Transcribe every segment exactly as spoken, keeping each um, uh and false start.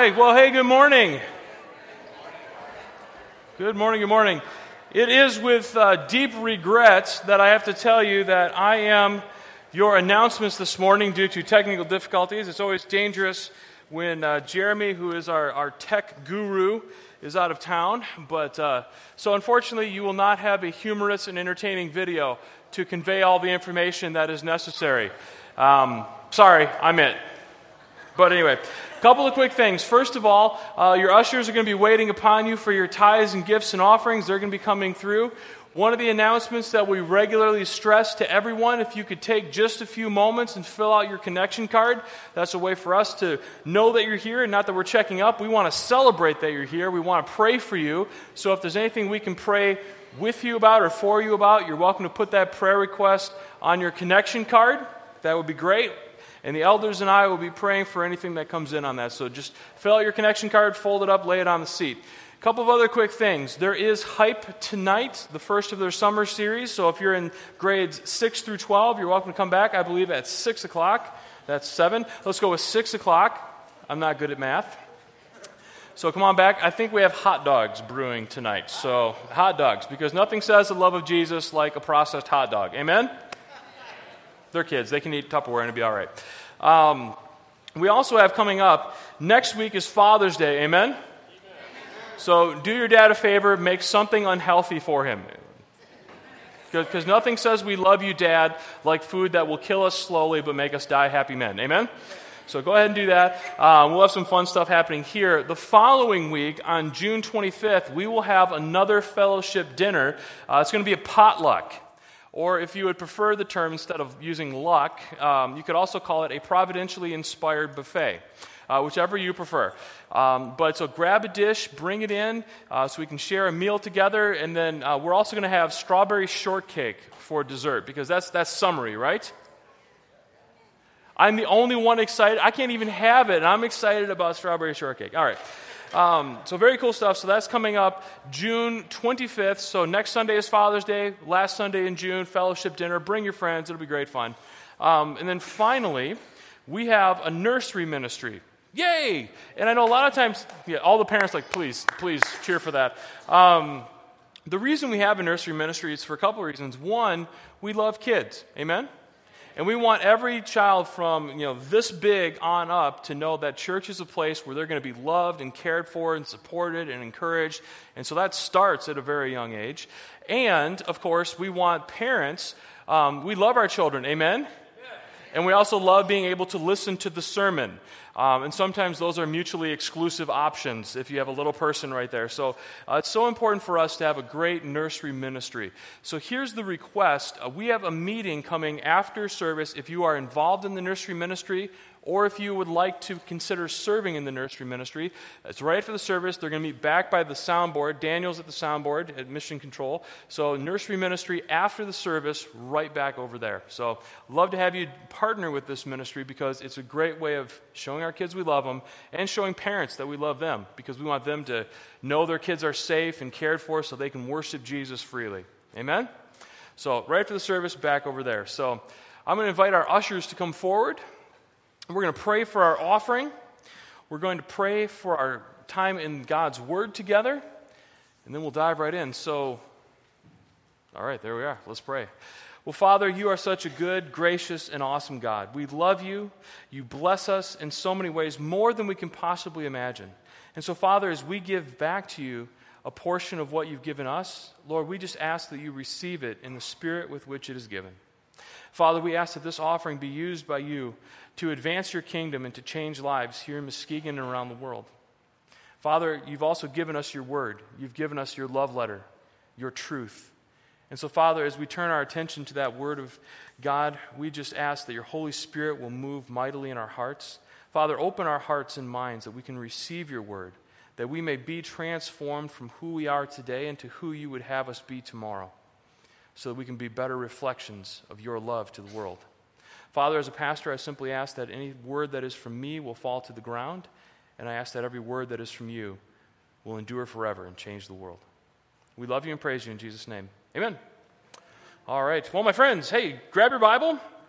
right, well, hey, good morning. Good morning, good morning. It is with uh, deep regret that I have to tell you that I am your announcements this morning due to technical difficulties. It's always dangerous when uh, Jeremy, who is our, our tech guru, is out of town. But uh, so unfortunately, you will not have a humorous and entertaining video to convey all the information that is necessary. Um, sorry, I'm it. But anyway, a couple of quick things. First of all, uh, your ushers are going to be waiting upon you for your tithes and gifts and offerings. They're going to be coming through. One of the announcements that we regularly stress to everyone, if you could take just a few moments and fill out your connection card, that's a way for us to know that you're here and not that we're checking up. We want to celebrate that you're here. We want to pray for you. So if there's anything we can pray with you about or for you about, you're welcome to put that prayer request on your connection card. That would be great. And the elders and I will be praying for anything that comes in on that. So just fill out your connection card, fold it up, lay it on the seat. A couple of other quick things. There is Hype tonight, the first of their summer series. So if you're in grades six through twelve, you're welcome to come back, I believe, at six o'clock. That's seven. Let's go with six o'clock. I'm not good at math. So come on back. I think we have hot dogs brewing tonight. So hot dogs, because nothing says the love of Jesus like a processed hot dog. Amen? They're kids. They can eat Tupperware and it'll be all right. Um, we also have coming up, next week is Father's Day. Amen? Amen? So do your dad a favor. Make something unhealthy for him. Because nothing says we love you, Dad, like food that will kill us slowly but make us die happy men. Amen? So go ahead and do that. Um, we'll have some fun stuff happening here. The following week, on June twenty-fifth, we will have another fellowship dinner. Uh, it's going to be a potluck. Or if you would prefer the term, instead of using luck, um, you could also call it a providentially inspired buffet, uh, whichever you prefer. Um, but so grab a dish, bring it in, uh, so we can share a meal together, and then uh, we're also going to have strawberry shortcake for dessert, because that's that's summery, right? I'm the only one excited. I can't even have it, and I'm excited about strawberry shortcake. All right. Um, so very cool stuff. So that's coming up June twenty-fifth. So next Sunday is Father's Day. Last Sunday in June, fellowship dinner. Bring your friends. It'll be great fun. Um, and then finally, we have a nursery ministry. Yay! And I know a lot of times, yeah, all the parents are like, please, please cheer for that. Um, the reason we have a nursery ministry is for a couple of reasons. One, we love kids. Amen? And we want every child from, you know, this big on up to know that church is a place where they're going to be loved and cared for and supported and encouraged. And so that starts at a very young age. And, of course, we want parents, um, we love our children, amen? And we also love being able to listen to the sermon. Um, and sometimes those are mutually exclusive options if you have a little person right there. So uh, it's so important for us to have a great nursery ministry. So here's the request. Uh, we have a meeting coming after service if you are involved in the nursery ministry, or if you would like to consider serving in the nursery ministry. It's right after the service. They're going to meet back by the soundboard. Daniel's at the soundboard at Mission Control. So nursery ministry after the service, right back over there. So love to have you partner with this ministry, because it's a great way of showing our kids we love them and showing parents that we love them, because we want them to know their kids are safe and cared for so they can worship Jesus freely. Amen? So right after the service, back over there. So I'm going to invite our ushers to come forward. We're going to pray for our offering. We're going to pray for our time in God's Word together. And then we'll dive right in. So, all right, there we are. Let's pray. Well, Father, you are such a good, gracious, and awesome God. We love you. You bless us in so many ways, more than we can possibly imagine. And so, Father, as we give back to you a portion of what you've given us, Lord, we just ask that you receive it in the spirit with which it is given. Father, we ask that this offering be used by you to advance your kingdom and to change lives here in Muskegon and around the world. Father, you've also given us your word. You've given us your love letter, your truth. And so, Father, as we turn our attention to that word of God, we just ask that your Holy Spirit will move mightily in our hearts. Father, open our hearts and minds that we can receive your word, that we may be transformed from who we are today into who you would have us be tomorrow, so that we can be better reflections of your love to the world. Father, as a pastor, I simply ask that any word that is from me will fall to the ground, and I ask that every word that is from you will endure forever and change the world. We love you and praise you in Jesus' name. Amen. All right. Well, my friends, hey, grab your Bible.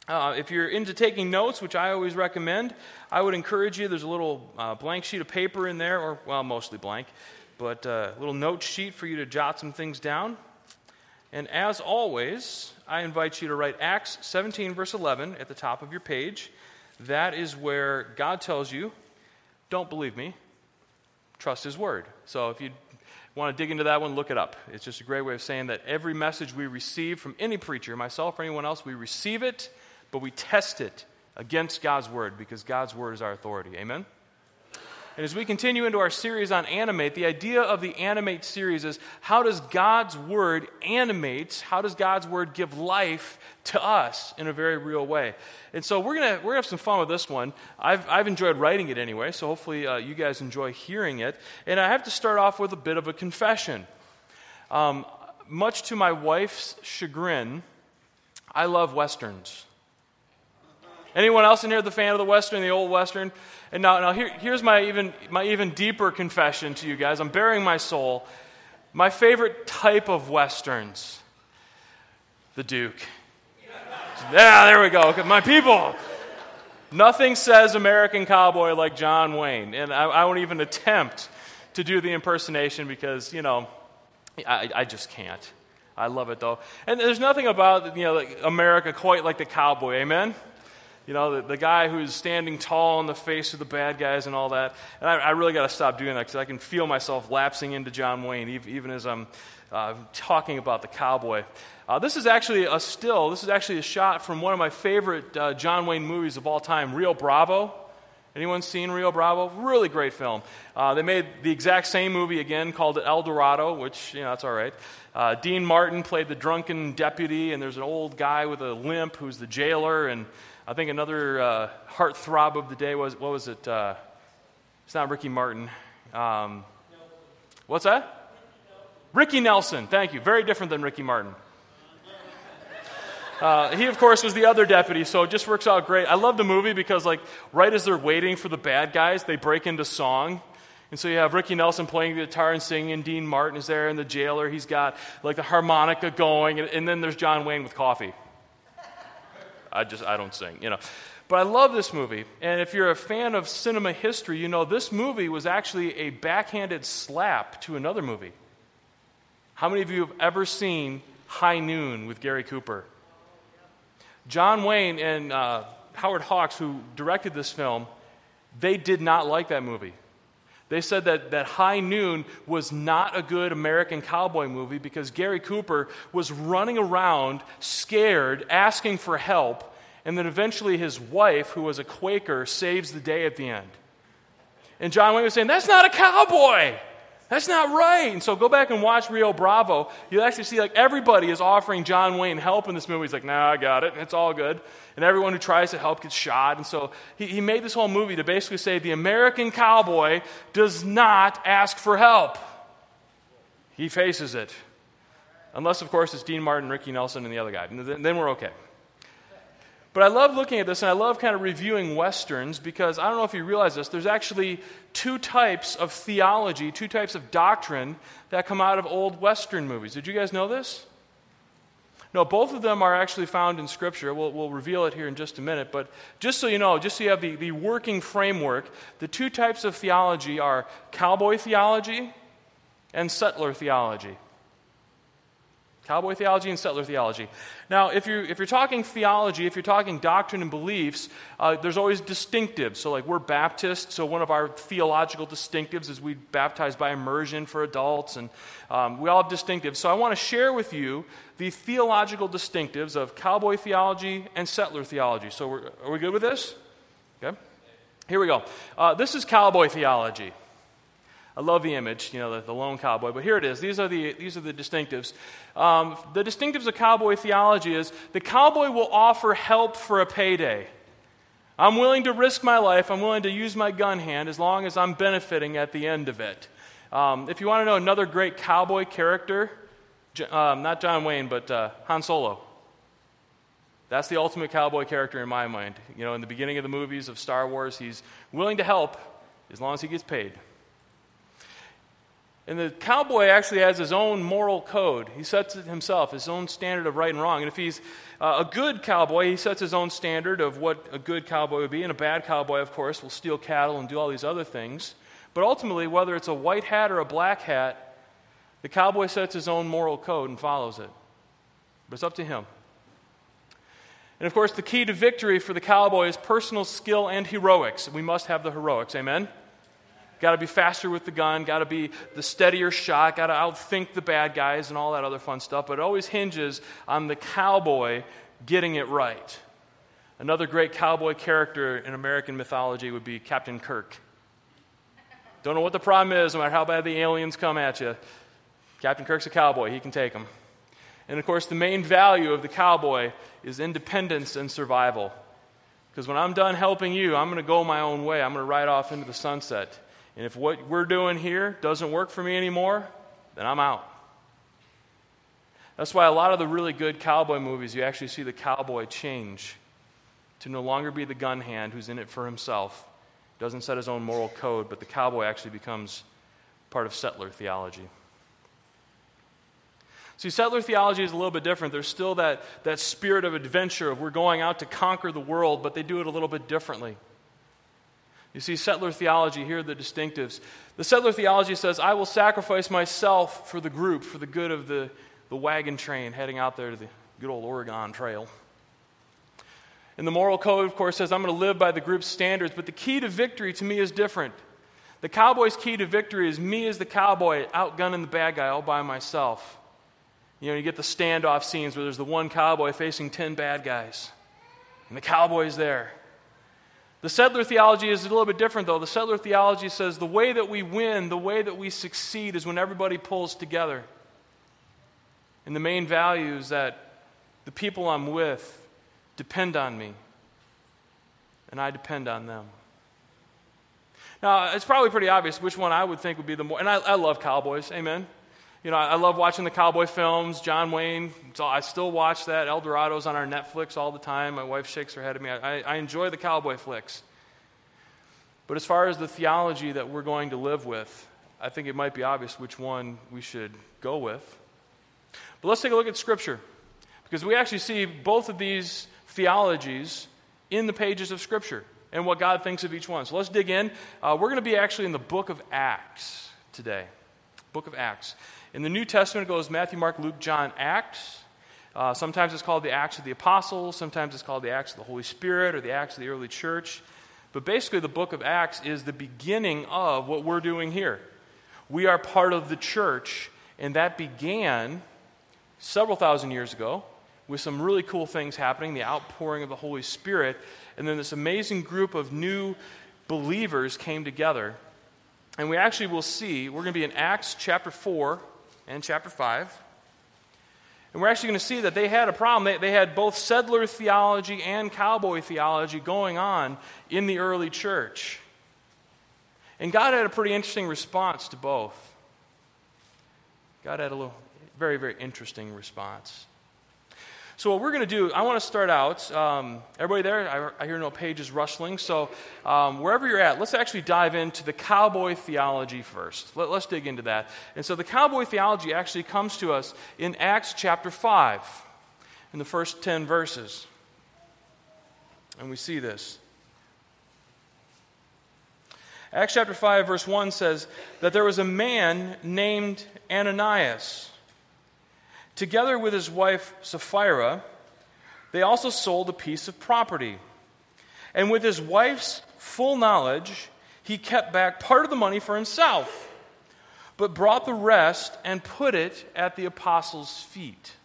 Uh, if you're into taking notes, which I always recommend, I would encourage you. There's a little uh, blank sheet of paper in there, or, well, mostly blank, but uh, a little note sheet for you to jot some things down. And as always, I invite you to write Acts seventeen, verse eleven at the top of your page. That is where God tells you, don't believe me, trust His Word. So if you want to dig into that one, look it up. It's just a great way of saying that every message we receive from any preacher, myself or anyone else, we receive it, but we test it against God's Word, because God's Word is our authority. Amen? And as we continue into our series on Animate, the idea of the Animate series is, how does God's Word animate, how does God's Word give life to us in a very real way? And so we're going to we're gonna have some fun with this one. I've, I've enjoyed writing it anyway, so hopefully uh, you guys enjoy hearing it. And I have to start off with a bit of a confession. Um, much to my wife's chagrin, I love Westerns. Anyone else in here the fan of the Western, the old Western? And now, now here, here's my even my even deeper confession to you guys. I'm bearing my soul. My favorite type of Westerns, the Duke. Yeah, there we go. My people. Nothing says American cowboy like John Wayne. And I, I won't even attempt to do the impersonation because, you know, I, I just can't. I love it, though. And there's nothing about, you know, like America quite like the cowboy, amen? You know, the, the guy who's standing tall in the face of the bad guys and all that. And I, I really got to stop doing that because I can feel myself lapsing into John Wayne even, even as I'm uh, talking about the cowboy. Uh, this is actually a still, this is actually a shot from one of my favorite uh, John Wayne movies of all time, Rio Bravo. Anyone seen Rio Bravo? Really great film. Uh, they made the exact same movie again called El Dorado, which, you know, that's all right. Uh, Dean Martin played the drunken deputy, and there's an old guy with a limp who's the jailer, and I think another uh, heartthrob of the day was, what was it? Uh, it's not Ricky Martin. Um, what's that? Ricky Nelson, thank you. Very different than Ricky Martin. Uh, he, of course, was the other deputy, so it just works out great. I love the movie because, like, right as they're waiting for the bad guys, they break into song. And so you have Ricky Nelson playing the guitar and singing, and Dean Martin is there, and the jailer, he's got, like, the harmonica going, and, and then there's John Wayne with coffee. I just, I don't sing, you know. But I love this movie, and if you're a fan of cinema history, you know this movie was actually a backhanded slap to another movie. How many of you have ever seen High Noon with Gary Cooper? John Wayne and uh, Howard Hawks, who directed this film, they did not like that movie. They said that, that High Noon was not a good American cowboy movie because Gary Cooper was running around scared, asking for help, and then eventually his wife, who was a Quaker, saves the day at the end. And John Wayne was saying, that's not a cowboy! That's not right. And so go back and watch Rio Bravo. You'll actually see like everybody is offering John Wayne help in this movie. He's like, nah, I got it. It's all good. And everyone who tries to help gets shot. And so he, he made this whole movie to basically say the American cowboy does not ask for help. He faces it. Unless, of course, it's Dean Martin, Ricky Nelson, and the other guy. And then, then we're okay. But I love looking at this, and I love kind of reviewing Westerns because I don't know if you realize this, there's actually two types of theology, two types of doctrine that come out of old Western movies. Did you guys know this? No, both of them are actually found in Scripture. We'll, we'll reveal it here in just a minute. But just so you know, just so you have the, the working framework, the two types of theology are cowboy theology and settler theology. Cowboy theology and settler theology. Now, if you're, if you're talking theology, if you're talking doctrine and beliefs, uh, there's always distinctives. So, like, we're Baptists, so one of our theological distinctives is we baptize by immersion for adults, and um, we all have distinctives. So I want to share with you the theological distinctives of cowboy theology and settler theology. So we're, are we good with this? Okay. Here we go. Uh, this is cowboy theology. I love the image, you know, the, the lone cowboy. But here it is. These are the these are the distinctives. Um, the distinctives of cowboy theology is the cowboy will offer help for a payday. I'm willing to risk my life. I'm willing to use my gun hand as long as I'm benefiting at the end of it. Um, if you want to know another great cowboy character, um, not John Wayne, but uh, Han Solo. That's the ultimate cowboy character in my mind. You know, in the beginning of the movies of Star Wars, he's willing to help as long as he gets paid. And the cowboy actually has his own moral code. He sets it himself, his own standard of right and wrong. And if he's uh, a good cowboy, he sets his own standard of what a good cowboy would be. And a bad cowboy, of course, will steal cattle and do all these other things. But ultimately, whether it's a white hat or a black hat, the cowboy sets his own moral code and follows it. But it's up to him. And of course, the key to victory for the cowboy is personal skill and heroics. We must have the heroics, amen? Got to be faster with the gun, got to be the steadier shot, got to outthink the bad guys and all that other fun stuff. But it always hinges on the cowboy getting it right. Another great cowboy character in American mythology would be Captain Kirk. Don't know what the problem is, no matter how bad the aliens come at you. Captain Kirk's a cowboy, he can take them. And of course, the main value of the cowboy is independence and survival. Because when I'm done helping you, I'm going to go my own way. I'm going to ride off into the sunset. And if what we're doing here doesn't work for me anymore, then I'm out. That's why a lot of the really good cowboy movies, you actually see the cowboy change to no longer be the gun hand who's in it for himself, doesn't set his own moral code, but the cowboy actually becomes part of settler theology. See, settler theology is a little bit different. There's still that, that spirit of adventure of we're going out to conquer the world, but they do it a little bit differently. You see, settler theology, here are the distinctives. The settler theology says, I will sacrifice myself for the group, for the good of the, the wagon train heading out there to the good old Oregon Trail. And the moral code, of course, says, I'm going to live by the group's standards, but the key to victory to me is different. The cowboy's key to victory is me as the cowboy outgunning the bad guy all by myself. You know, you get the standoff scenes where there's the one cowboy facing ten bad guys, and the cowboy's there. The settler theology is a little bit different, though. The settler theology says the way that we win, the way that we succeed is when everybody pulls together. And the main value is that the people I'm with depend on me, and I depend on them. Now, it's probably pretty obvious which one I would think would be the more, and I, I love cowboys, amen? You know, I love watching the cowboy films, John Wayne, so I still watch that. El Dorado's on our Netflix all the time. My wife shakes her head at me. I, I enjoy the cowboy flicks. But as far as the theology that we're going to live with, I think it might be obvious which one we should go with. But let's take a look at Scripture, because we actually see both of these theologies in the pages of Scripture and what God thinks of each one. So let's dig in. Uh, we're going to be actually in the book of Acts today. Book of Acts. In the New Testament, it goes Matthew, Mark, Luke, John, Acts. Uh, sometimes it's called the Acts of the Apostles. Sometimes it's called the Acts of the Holy Spirit or the Acts of the early church. But basically, the book of Acts is the beginning of what we're doing here. We are part of the church, and that began several thousand years ago with some really cool things happening, the outpouring of the Holy Spirit, and then this amazing group of new believers came together. And we actually will see, we're going to be in Acts chapter four and chapter five. And we're actually going to see that they had a problem. They, they had both settler theology and cowboy theology going on in the early church. And God had a pretty interesting response to both. God had a little, very, very interesting response. So what we're going to do, I want to start out, um, everybody there, I, I hear no pages rustling, so um, wherever you're at, let's actually dive into the cowboy theology first. Let, let's dig into that. And so the cowboy theology actually comes to us in Acts chapter five, in the first ten verses. And we see this. Acts chapter five, verse one says that there was a man named Ananias. Together with his wife Sapphira, they also sold a piece of property. And with his wife's full knowledge, he kept back part of the money for himself, but brought the rest and put it at the apostles' feet.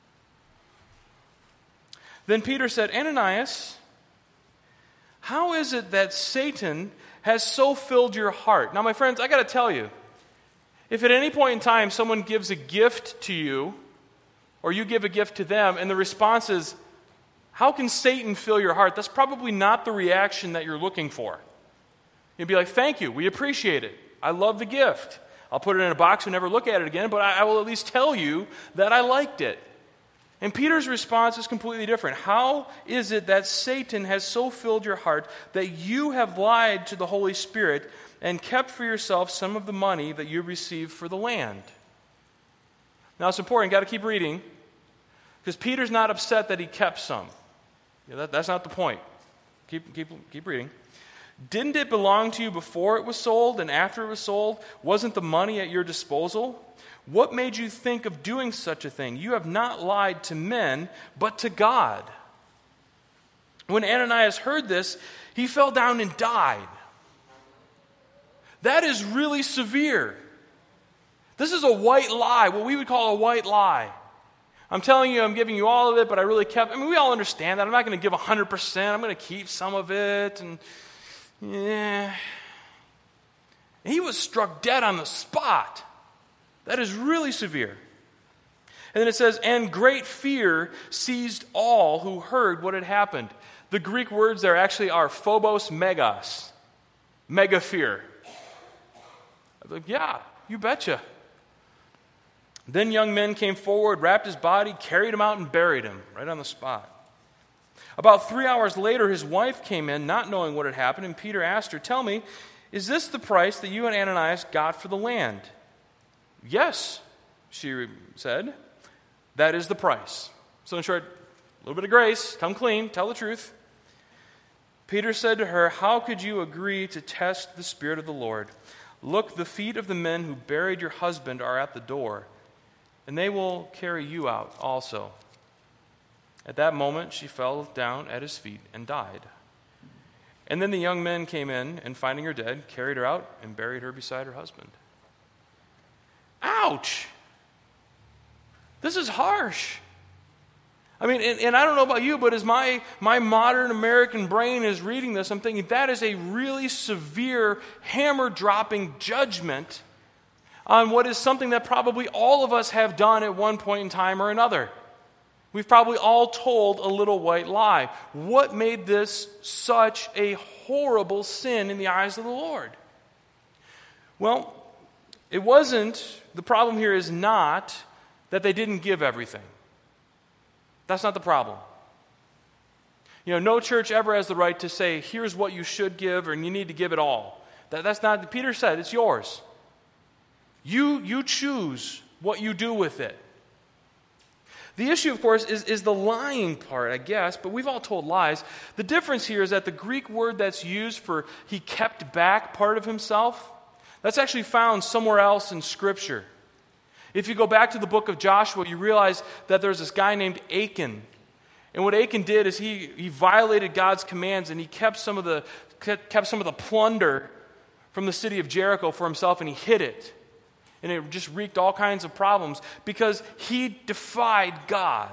Then Peter said, Ananias, how is it that Satan has so filled your heart? Now, my friends, I got to tell you, if at any point in time someone gives a gift to you, or you give a gift to them, and the response is, how can Satan fill your heart? That's probably not the reaction that you're looking for. You'd be like, thank you, we appreciate it. I love the gift. I'll put it in a box and never look at it again, but I, I will at least tell you that I liked it. And Peter's response is completely different. How is it that Satan has so filled your heart that you have lied to the Holy Spirit and kept for yourself some of the money that you received for the land. Now it's important, you've got to keep reading, because Peter's not upset that he kept some. Yeah, that, that's not the point. Keep, keep, keep reading. Didn't it belong to you before it was sold and after it was sold? Wasn't the money at your disposal? What made you think of doing such a thing? You have not lied to men, but to God. When Ananias heard this, he fell down and died. That is really severe. This is a white lie, what we would call a white lie. I'm telling you, I'm giving you all of it, but I really kept, I mean, we all understand that. I'm not going to give one hundred percent. I'm going to keep some of it. And yeah. And he was struck dead on the spot. That is really severe. And then it says, and great fear seized all who heard what had happened. The Greek words there actually are phobos megas. Mega fear. I'm like, yeah, you betcha. Then young men came forward, wrapped his body, carried him out, and buried him right on the spot. About three hours later, his wife came in, not knowing what had happened, and Peter asked her, tell me, is this the price that you and Ananias got for the land? Yes, she said, that is the price. So in short, a little bit of grace, come clean, tell the truth. Peter said to her, how could you agree to test the Spirit of the Lord? Look, the feet of the men who buried your husband are at the door, and they will carry you out also. At that moment, she fell down at his feet and died. And then the young men came in, and finding her dead, carried her out and buried her beside her husband. Ouch! This is harsh. I mean, and, and I don't know about you, but as my, my modern American brain is reading this, I'm thinking that is a really severe, hammer-dropping judgment on what is something that probably all of us have done at one point in time or another. We've probably all told a little white lie. What made this such a horrible sin in the eyes of the Lord? Well, it wasn't, the problem here is not that they didn't give everything. That's not the problem. You know, no church ever has the right to say, here's what you should give, and you need to give it all. That, that's not, Peter said, it's yours. You, you choose what you do with it. The issue, of course, is, is the lying part, I guess, but we've all told lies. The difference here is that the Greek word that's used for he kept back part of himself, that's actually found somewhere else in Scripture. If you go back to the book of Joshua, you realize that there's this guy named Achan. And what Achan did is he, he violated God's commands, and he kept some of the kept some of the plunder from the city of Jericho for himself, and he hid it. And it just wreaked all kinds of problems because he defied God.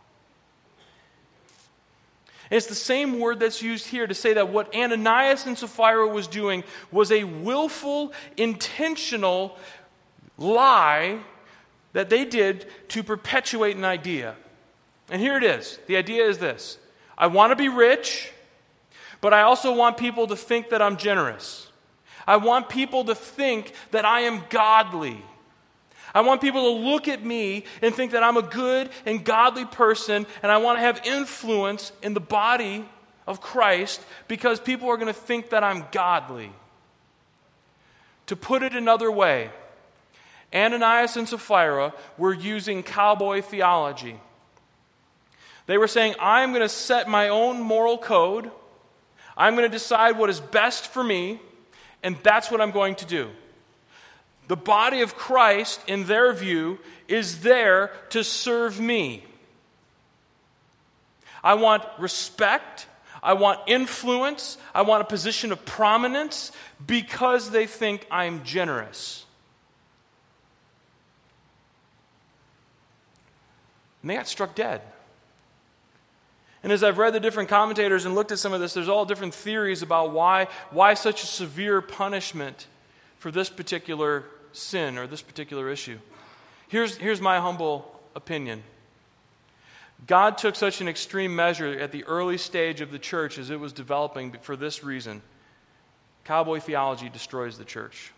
And it's the same word that's used here to say that what Ananias and Sapphira was doing was a willful, intentional lie that they did to perpetuate an idea. And here it is. The idea is this. I want to be rich, but I also want people to think that I'm generous. I want people to think that I am godly. I want people to look at me and think that I'm a good and godly person, and I want to have influence in the body of Christ because people are going to think that I'm godly. To put it another way, Ananias and Sapphira were using cowboy theology. They were saying, I'm going to set my own moral code. I'm going to decide what is best for me, and that's what I'm going to do. The body of Christ, in their view, is there to serve me. I want respect. I want influence. I want a position of prominence because they think I'm generous. And they got struck dead. And as I've read the different commentators and looked at some of this, there's all different theories about why, why such a severe punishment for this particular sin or this particular issue. Here's, here's my humble opinion. God took such an extreme measure at the early stage of the church as it was developing for this reason. Cowboy theology destroys the church.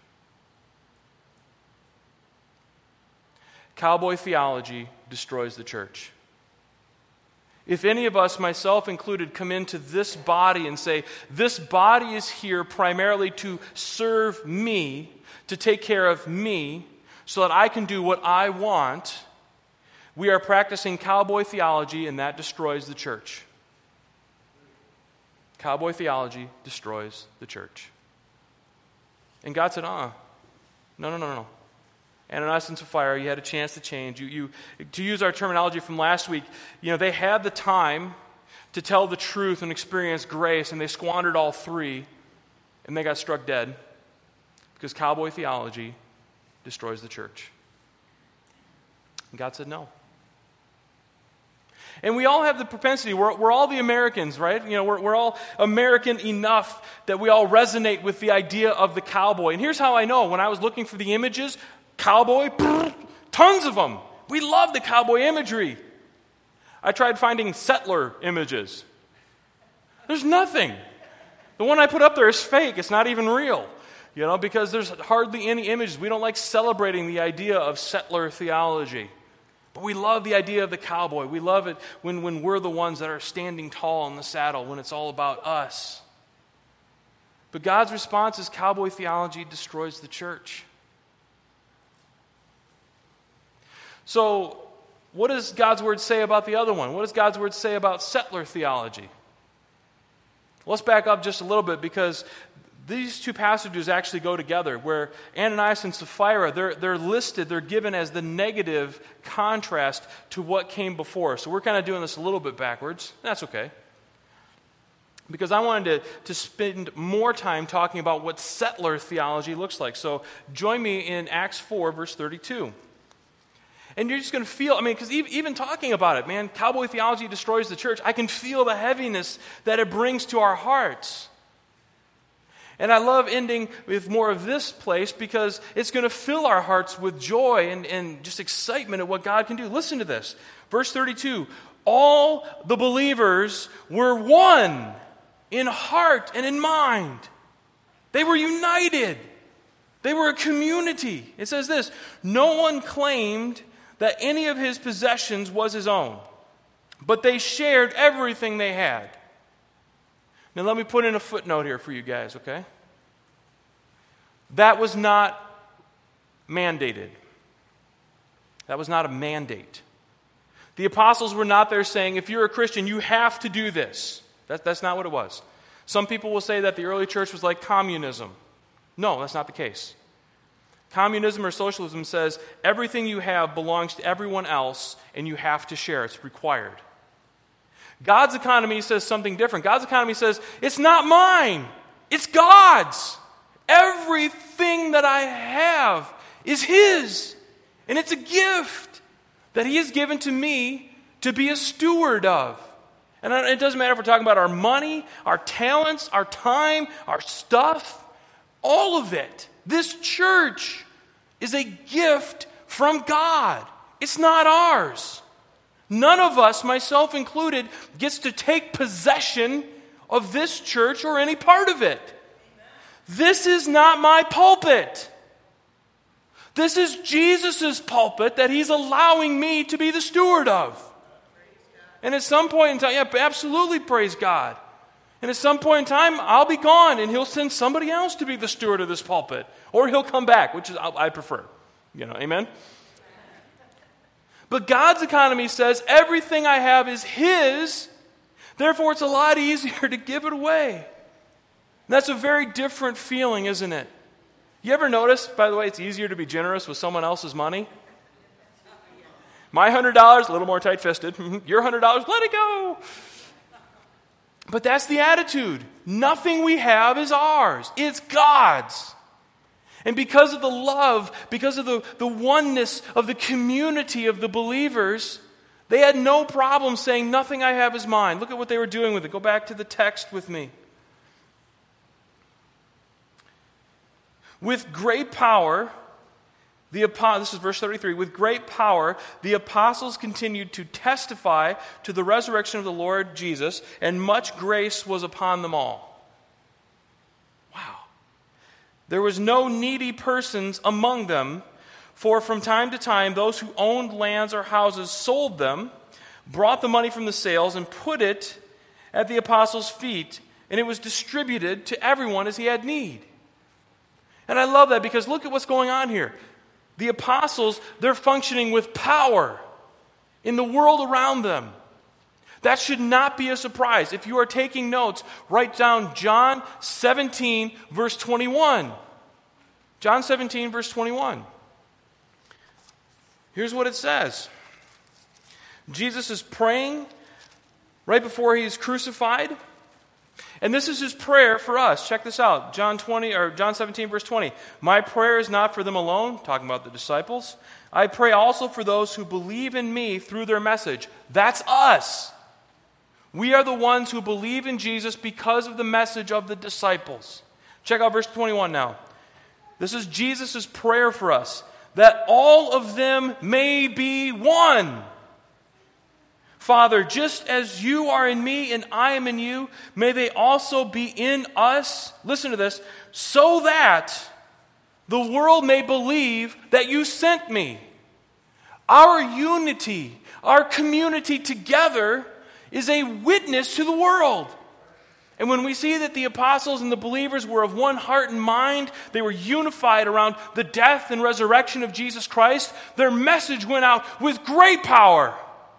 Cowboy theology destroys the church. If any of us, myself included, come into this body and say, this body is here primarily to serve me, to take care of me, so that I can do what I want, we are practicing cowboy theology, and that destroys the church. Cowboy theology destroys the church. And God said, uh-uh. No, no, no, no. Ananias and Sapphira, you had a chance to change. You, you, to use our terminology from last week, you know, they had the time to tell the truth and experience grace, and they squandered all three, and they got struck dead because cowboy theology destroys the church. And God said no. And we all have the propensity, we're, we're all the Americans, right? You know, we're, we're all American enough that we all resonate with the idea of the cowboy. And here's how I know. When I was looking for the images, cowboy, tons of them. We love the cowboy imagery. I tried finding settler images. There's nothing. The one I put up there is fake. It's not even real, you know, because there's hardly any images. We don't like celebrating the idea of settler theology. But we love the idea of the cowboy. We love it when, when we're the ones that are standing tall in the saddle, when it's all about us. But God's response is cowboy theology destroys the church. So, what does God's word say about the other one? What does God's word say about settler theology? Let's back up just a little bit, because these two passages actually go together, where Ananias and Sapphira, they're, they're listed, they're given as the negative contrast to what came before. So we're kind of doing this a little bit backwards. That's okay. Because I wanted to, to spend more time talking about what settler theology looks like. So join me in Acts four, verse thirty-two. And you're just going to feel, I mean, because even, even talking about it, man, cowboy theology destroys the church. I can feel the heaviness that it brings to our hearts. And I love ending with more of this place, because it's going to fill our hearts with joy and, and just excitement at what God can do. Listen to this. Verse thirty-two. All the believers were one in heart and in mind. They were united. They were a community. It says this: no one claimed that any of his possessions was his own, but they shared everything they had. Now let me put in a footnote here for you guys, okay? That was not mandated. That was not a mandate. The apostles were not there saying, if you're a Christian, you have to do this. That, that's not what it was. Some people will say that the early church was like communism. No, that's not the case. Communism or socialism says everything you have belongs to everyone else and you have to share. It's required. God's economy says something different. God's economy says, it's not mine, it's God's. Everything that I have is His. And it's a gift that He has given to me to be a steward of. And it doesn't matter if we're talking about our money, our talents, our time, our stuff, all of it. This church is a gift from God. It's not ours. None of us, myself included, gets to take possession of this church or any part of it. This is not my pulpit. This is Jesus' pulpit that He's allowing me to be the steward of. And at some point in time, yeah, absolutely, praise God. And at some point in time, I'll be gone, and He'll send somebody else to be the steward of this pulpit. Or He'll come back, which is I prefer. You know, amen? But God's economy says everything I have is His, therefore it's a lot easier to give it away. And that's a very different feeling, isn't it? You ever notice, by the way, it's easier to be generous with someone else's money? My one hundred dollars, a little more tight-fisted. Your one hundred dollars, let it go. But that's the attitude. Nothing we have is ours. It's God's. And because of the love, because of the, the oneness of the community of the believers, they had no problem saying, nothing I have is mine. Look at what they were doing with it. Go back to the text with me. With great power, the this is verse thirty-three. With great power, the apostles continued to testify to the resurrection of the Lord Jesus, and much grace was upon them all. Wow. There was no needy persons among them, for from time to time those who owned lands or houses sold them, brought the money from the sales and put it at the apostles' feet, and it was distributed to everyone as he had need. And I love that because look at what's going on here. The apostles, they're functioning with power in the world around them. That should not be a surprise. If you are taking notes, write down John seventeen, verse twenty-one. John seventeen, verse twenty-one. Here's what it says. Jesus is praying right before he is crucified. And this is his prayer for us. Check this out. John twenty or John seventeen, verse twenty. My prayer is not for them alone, talking about the disciples. I pray also for those who believe in me through their message. That's us. We are the ones who believe in Jesus because of the message of the disciples. Check out verse twenty-one now. This is Jesus' prayer for us, that all of them may be one. Father, just as you are in me and I am in you, may they also be in us. Listen to this. So that the world may believe that you sent me. Our unity, our community together is a witness to the world. And when we see that the apostles and the believers were of one heart and mind, they were unified around the death and resurrection of Jesus Christ, their message went out with great power.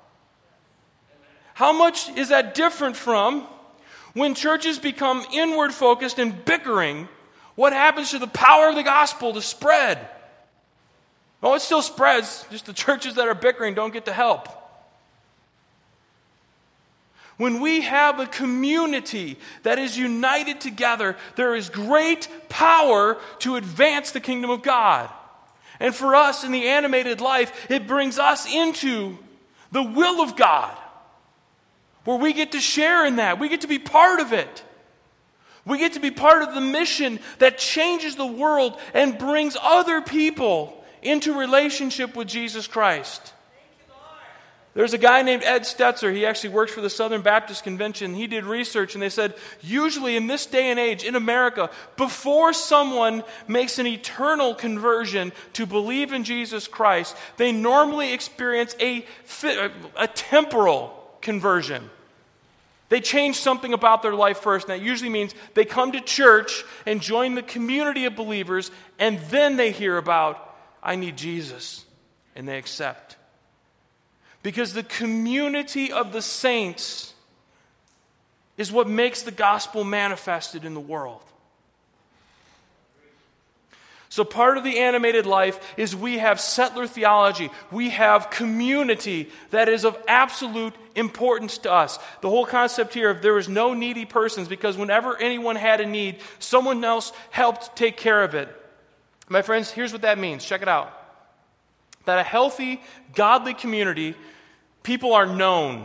How much is that different from when churches become inward focused and bickering? What happens to the power of the gospel to spread? Oh, it still spreads, just the churches that are bickering don't get to help. When we have a community that is united together, there is great power to advance the kingdom of God. And for us in the animated life, it brings us into the will of God, where we get to share in that. We get to be part of it. We get to be part of the mission that changes the world and brings other people into relationship with Jesus Christ. There's a guy named Ed Stetzer. He actually works for the Southern Baptist Convention. He did research, and they said, usually in this day and age in America, before someone makes an eternal conversion to believe in Jesus Christ, they normally experience a, a temporal conversion. They change something about their life first, and that usually means they come to church and join the community of believers, and then they hear about, I need Jesus, and they accept. Because the community of the saints is what makes the gospel manifested in the world. So part of the animated life is we have settler theology. We have community that is of absolute importance to us. The whole concept here of there was no needy persons, because whenever anyone had a need, someone else helped take care of it. My friends, here's what that means. Check it out. That a healthy, godly community, people are known.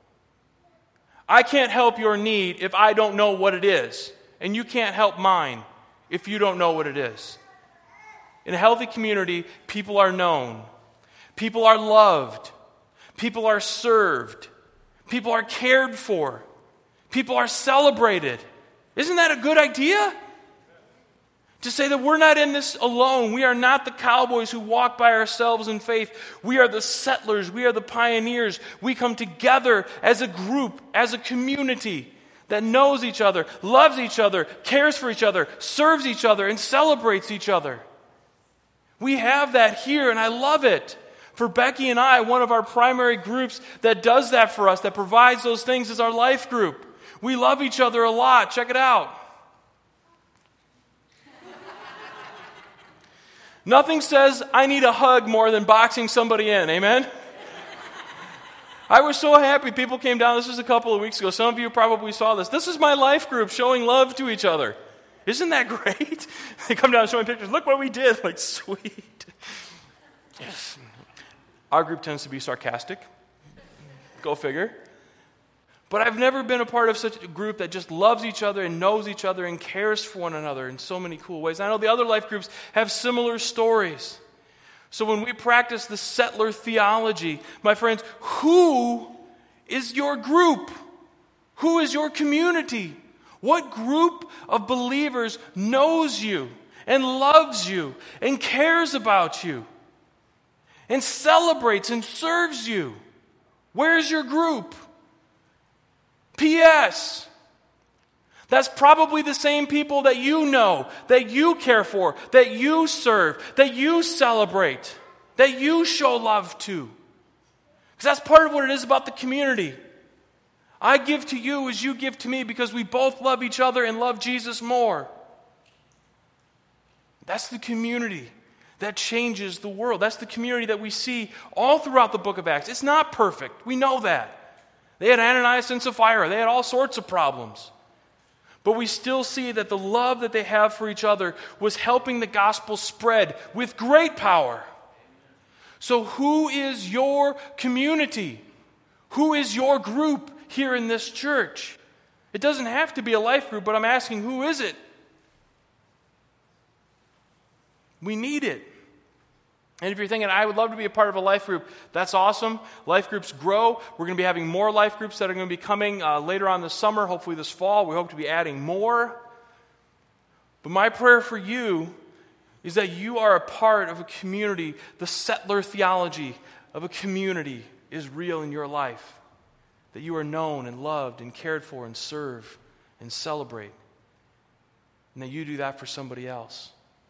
I can't help your need if I don't know what it is. And you can't help mine if you don't know what it is. In a healthy community, people are known. People are loved. People are served. People are cared for. People are celebrated. Isn't that a good idea? To say that we're not in this alone. We are not the cowboys who walk by ourselves in faith. We are the settlers. We are the pioneers. We come together as a group, as a community that knows each other, loves each other, cares for each other, serves each other, and celebrates each other. We have that here, and I love it. For Becky and I, one of our primary groups that does that for us, that provides those things, is our life group. We love each other a lot. Check it out. Nothing says I need a hug more than boxing somebody in. Amen? I was so happy people came down. This was a couple of weeks ago. Some of you probably saw this. This is my life group showing love to each other. Isn't that great? They come down showing pictures. Look what we did. Like, sweet. Yes. Our group tends to be sarcastic. Go figure. But I've never been a part of such a group that just loves each other and knows each other and cares for one another in so many cool ways. I know the other life groups have similar stories. So when we practice the settler theology, my friends, who is your group? Who is your community? What group of believers knows you and loves you and cares about you and celebrates and serves you? Where's your group? P S That's probably the same people that you know, that you care for, that you serve, that you celebrate, that you show love to. Because that's part of what it is about the community. I give to you as you give to me because we both love each other and love Jesus more. That's the community that changes the world. That's the community that we see all throughout the book of Acts. It's not perfect. We know that. They had Ananias and Sapphira. They had all sorts of problems. But we still see that the love that they have for each other was helping the gospel spread with great power. So who is your community? Who is your group here in this church? It doesn't have to be a life group, but I'm asking, who is it? We need it. And if you're thinking, I would love to be a part of a life group, that's awesome. Life groups grow. We're going to be having more life groups that are going to be coming uh, later on this summer, hopefully this fall. We hope to be adding more. But my prayer for you is that you are a part of a community. The settler theology of a community is real in your life. That you are known and loved and cared for and serve and celebrate. And that you do that for somebody else.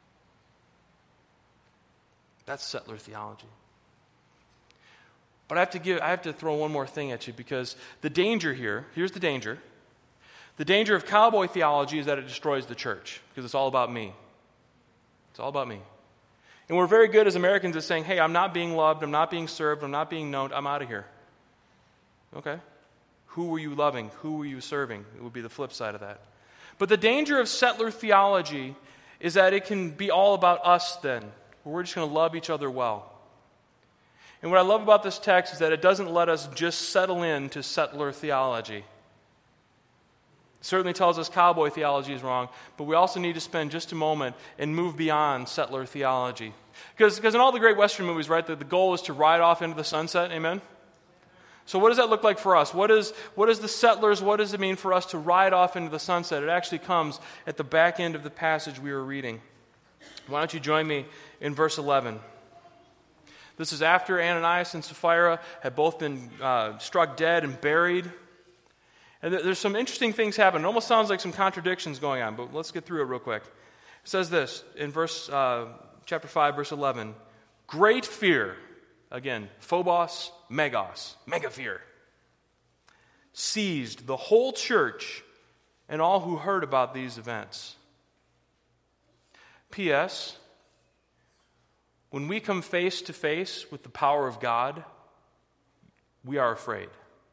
That's settler theology. But I have to give I have to throw one more thing at you, because the danger here, here's the danger. The danger of cowboy theology is that it destroys the church, because it's all about me. It's all about me. And we're very good as Americans at saying, hey, I'm not being loved, I'm not being served, I'm not being known, I'm out of here. Okay. Who were you loving? Who were you serving? It would be the flip side of that. But the danger of settler theology is that it can be all about us then. Where we're just going to love each other well. And what I love about this text is that it doesn't let us just settle into settler theology. It certainly tells us cowboy theology is wrong, but we also need to spend just a moment and move beyond settler theology. Because, because in all the great Western movies, right, the, the goal is to ride off into the sunset, amen? So what does that look like for us? What is, what is the settlers, what does it mean for us to ride off into the sunset? It actually comes at the back end of the passage we were reading. Why don't you join me in verse eleven? This is after Ananias and Sapphira had both been uh, struck dead and buried. And there's some interesting things happening. It almost sounds like some contradictions going on, but let's get through it real quick. It says this in verse uh, chapter five, verse eleven. Great fear, again, phobos, megos, mega fear, seized the whole church and all who heard about these events. P S. When we come face to face with the power of God, we are afraid.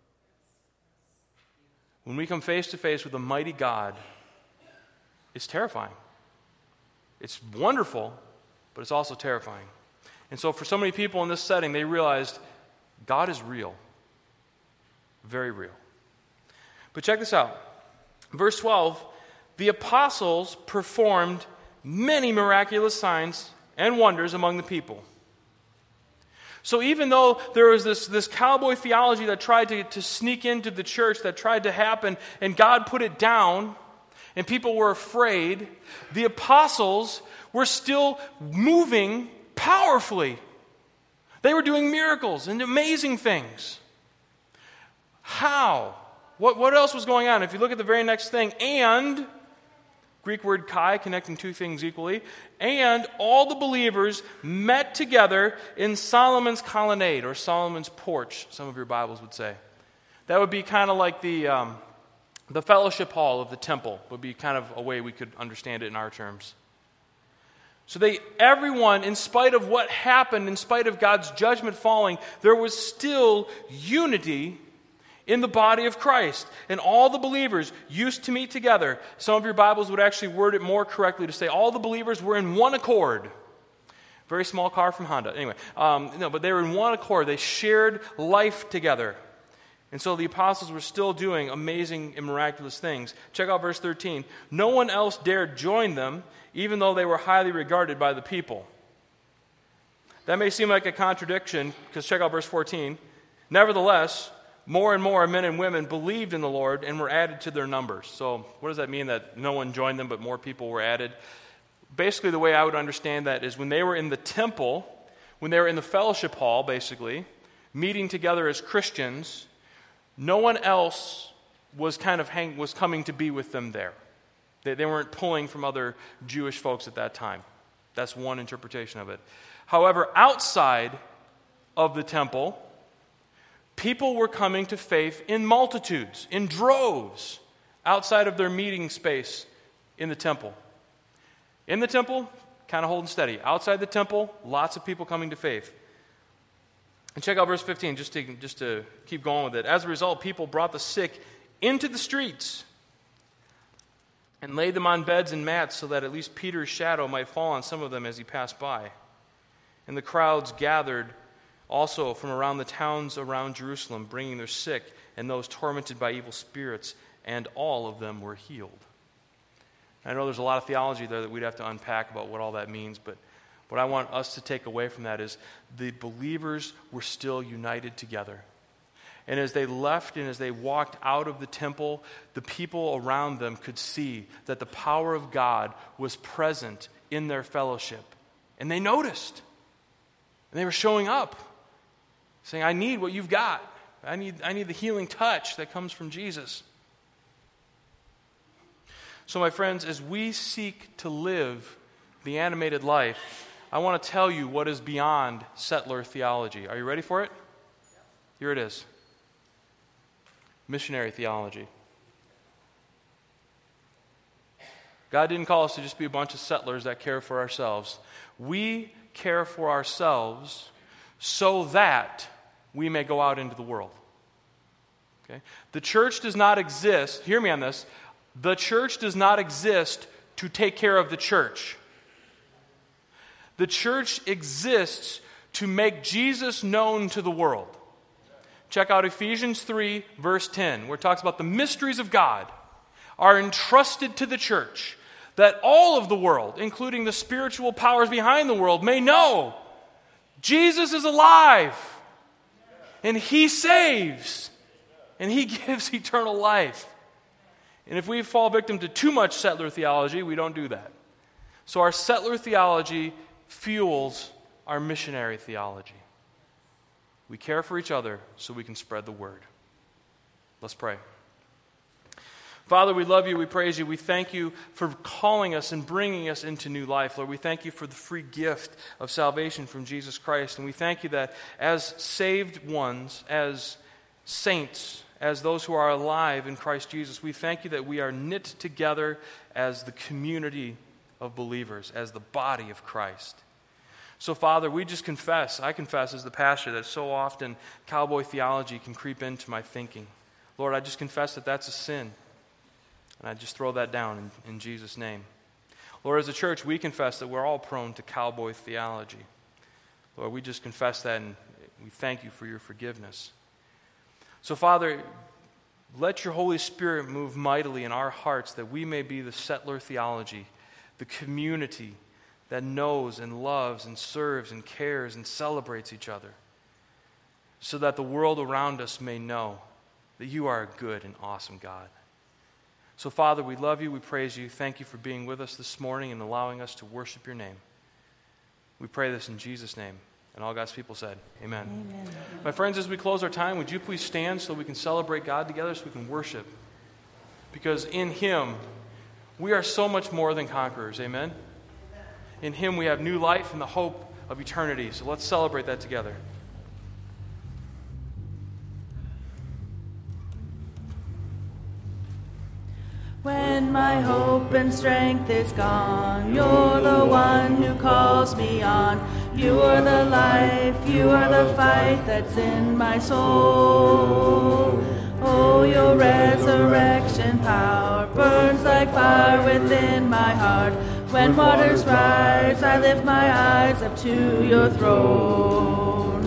When we come face to face with a mighty God, it's terrifying. It's wonderful, but it's also terrifying. And so for so many people in this setting, they realized God is real. Very real. But check this out. Verse twelve, the apostles performed many miraculous signs and wonders among the people. So even though there was this, this cowboy theology that tried to, to sneak into the church, that tried to happen, and God put it down, and people were afraid, the apostles were still moving powerfully. They were doing miracles and amazing things. How? What, what else was going on? If you look at the very next thing, and... Greek word kai, connecting two things equally. And all the believers met together in Solomon's colonnade, or Solomon's porch, some of your Bibles would say. That would be kind of like the um, the fellowship hall of the temple, would be kind of a way we could understand it in our terms. So they, everyone, in spite of what happened, in spite of God's judgment falling, there was still unity in the body of Christ. And all the believers used to meet together. Some of your Bibles would actually word it more correctly to say all the believers were in one accord. Very small car from Honda. Anyway, um, no, but they were in one accord. They shared life together. And so the apostles were still doing amazing and miraculous things. Check out verse thirteen. No one else dared join them, even though they were highly regarded by the people. That may seem like a contradiction, because check out verse fourteen. Nevertheless, more and more men and women believed in the Lord and were added to their numbers. So what does that mean, that no one joined them but more people were added? Basically, the way I would understand that is when they were in the temple, when they were in the fellowship hall, basically, meeting together as Christians, no one else was kind of hang, was coming to be with them there. They, they weren't pulling from other Jewish folks at that time. That's one interpretation of it. However, outside of the temple, people were coming to faith in multitudes, in droves, outside of their meeting space in the temple. In the temple, kind of holding steady. Outside the temple, lots of people coming to faith. And check out verse fifteen, just to, just to keep going with it. As a result, people brought the sick into the streets and laid them on beds and mats so that at least Peter's shadow might fall on some of them as he passed by. And the crowds gathered also from around the towns around Jerusalem, bringing their sick and those tormented by evil spirits, and all of them were healed. I know there's a lot of theology there that we'd have to unpack about what all that means, but what I want us to take away from that is the believers were still united together. And as they left and as they walked out of the temple, the people around them could see that the power of God was present in their fellowship. And they noticed. And they were showing up, saying, I need what you've got. I need, I need the healing touch that comes from Jesus. So my friends, as we seek to live the animated life, I want to tell you what is beyond settler theology. Are you ready for it? Here it is. Missionary theology. God didn't call us to just be a bunch of settlers that care for ourselves. We care for ourselves so that we may go out into the world. Okay? The church does not exist, hear me on this, the church does not exist to take care of the church. The church exists to make Jesus known to the world. Check out Ephesians three, verse ten, where it talks about the mysteries of God are entrusted to the church, that all of the world, including the spiritual powers behind the world, may know Jesus is alive, and He saves, and He gives eternal life. And if we fall victim to too much settler theology, we don't do that. So our settler theology fuels our missionary theology. We care for each other so we can spread the word. Let's pray. Father, we love you, we praise you, we thank you for calling us and bringing us into new life. Lord, we thank you for the free gift of salvation from Jesus Christ. And we thank you that as saved ones, as saints, as those who are alive in Christ Jesus, we thank you that we are knit together as the community of believers, as the body of Christ. So, Father, we just confess, I confess as the pastor, that so often cowboy theology can creep into my thinking. Lord, I just confess that that's a sin. And I just throw that down in, in Jesus' name. Lord, as a church, we confess that we're all prone to cowboy theology. Lord, we just confess that, and we thank you for your forgiveness. So, Father, let your Holy Spirit move mightily in our hearts that we may be the settler theology, the community that knows and loves and serves and cares and celebrates each other, so that the world around us may know that you are a good and awesome God. So, Father, we love you, we praise you. Thank you for being with us this morning and allowing us to worship your name. We pray this in Jesus' name. And all God's people said, amen. Amen. My friends, as we close our time, would you please stand so we can celebrate God together, so we can worship? Because in Him, we are so much more than conquerors, amen? In Him we have new life and the hope of eternity. So let's celebrate that together. When my hope and strength is gone, you're the one who calls me on. You are the life, you are the fight that's in my soul. Oh, your resurrection power burns like fire within my heart. When waters rise, I lift my eyes up to your throne.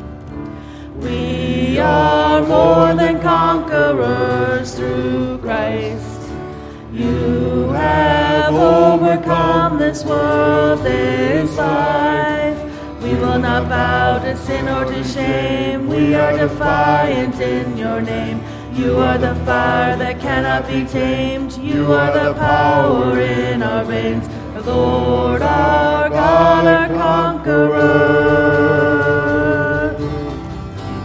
We are more than conquerors through Christ. You have overcome this world, this life. We will not bow to sin or to shame. We are defiant in your name. You are the fire that cannot be tamed. You are the power in our veins. The Lord our God, our conqueror.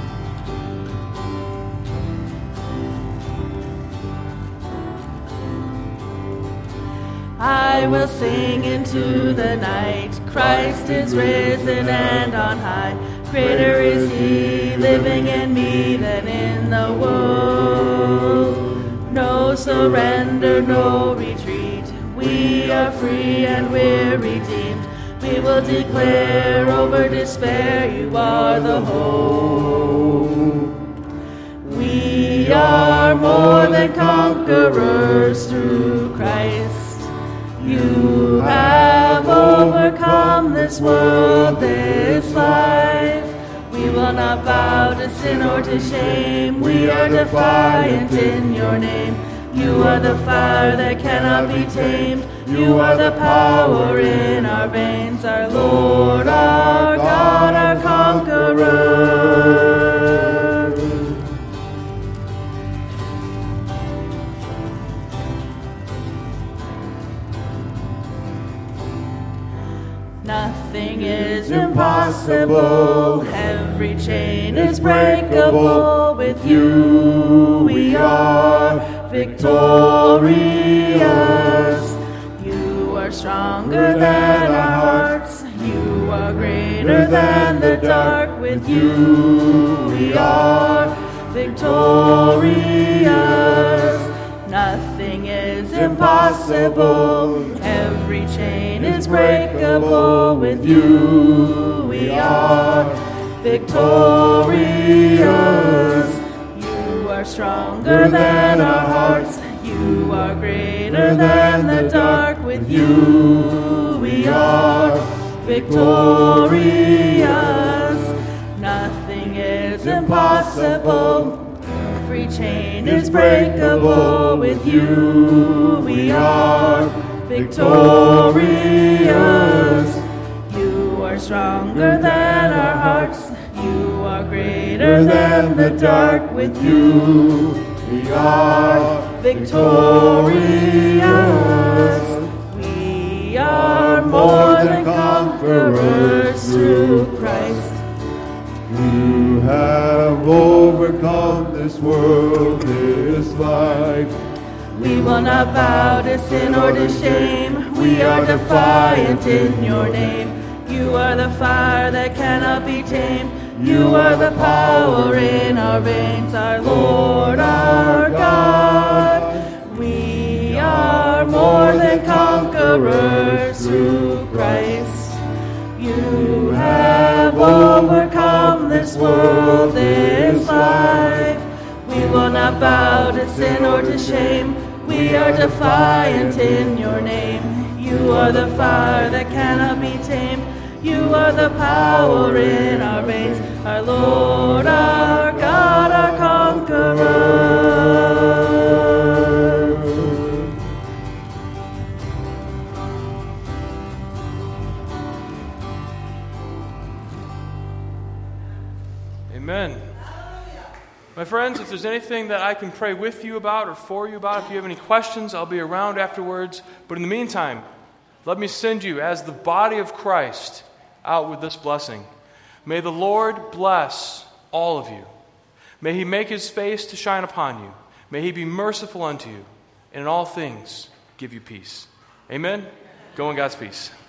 tonight. Christ is risen and on high. Greater is He living in me than in the world. No surrender, no retreat. We are free and we're redeemed. We will declare over despair, you are the hope. We are more than conquerors through Christ. You have overcome this world, this life. We will not bow to sin or to shame. We are defiant in your name. You are the fire that cannot be tamed. You are the power in our veins, our Lord, our God, our conqueror. Nothing is impossible. Every chain is breakable. With you we are victorious. You are stronger than our hearts. You are greater than the dark. With you we are victorious. Nothing is impossible. Every chain is breakable. With you we are victorious. You are stronger than our hearts. You are greater than the dark. With you we are victorious. Nothing is impossible. Every chain is breakable. With you we are victorious. You are stronger than our hearts. You are greater than the dark. With you we are victorious. We are more than conquerors through Christ. You have overcome this world, this life. We will not bow to sin or to shame. We are defiant in your name. You are the fire that cannot be tamed. You are the power in our veins, our Lord, our God. We are more than conquerors through Christ. You have overcome this world, this life. We will not bow to sin or to shame. We are defiant in your name. You are the fire that cannot be tamed. You are the power in our veins, our Lord, our God, our conqueror. Amen. My friends, if there's anything that I can pray with you about or for you about, if you have any questions, I'll be around afterwards. But in the meantime, let me send you as the body of Christ out with this blessing. May the Lord bless all of you. May He make His face to shine upon you. May He be merciful unto you. And in all things, give you peace. Amen? Go in God's peace.